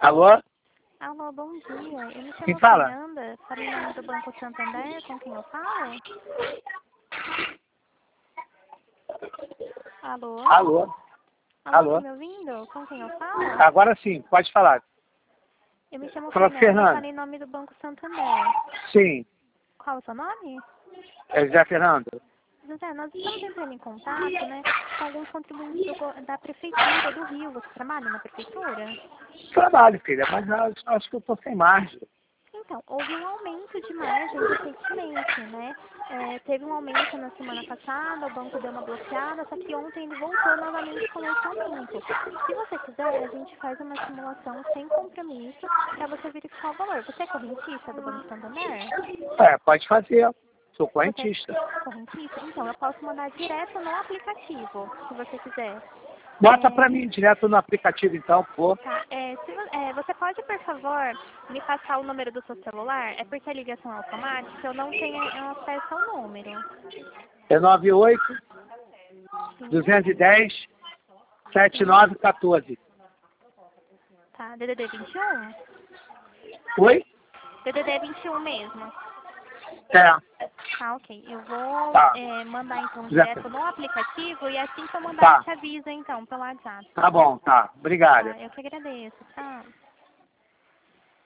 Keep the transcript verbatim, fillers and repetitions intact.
Alô? Alô, bom dia. Eu me Quem chamo fala? Fernanda, falo em nome do Banco Santander, com quem eu falo? Alô? Alô? Alô, Alô? tá me ouvindo? Com quem eu falo? Agora sim, pode falar. Eu me chamo Fala, Fernanda, Fernanda. falo em nome do Banco Santander. Sim, Qual é o seu nome? é José Fernando. José, nós estamos entrando em contato, né, com alguns contribuintes do go- da Prefeitura do Rio. Você trabalha na Prefeitura? Trabalho, filha, mas acho, acho que eu tô sem margem. Então, houve um aumento de margem recentemente, né? É, teve um aumento na semana passada, o banco deu uma bloqueada, só que ontem ele voltou novamente com esse aumento. Se você quiser, a gente faz uma simulação sem compromisso para você verificar o valor. Você é correntista do Banco Santander? É, pode fazer. Sou Você correntista. é correntista? Então, eu posso mandar direto no aplicativo, se você quiser. Bota É, pra mim direto no aplicativo então, pô. Tá, é, se vo- é, você pode, por favor, me passar o número do seu celular? É porque a ligação é automática, eu não tenho é, acesso ao número. É nove oito, Sim, dois um zero, sete sim. nove um quatro. Tá, D D D vinte e um? Oi? D D D vinte e um mesmo. É, Tá, ok. Eu vou tá. é, mandar então Já- direto no aplicativo e assim que eu mandar eu Tá, te aviso então pelo WhatsApp. tá bom, tá. Obrigado. Tá, eu que agradeço. Tchau.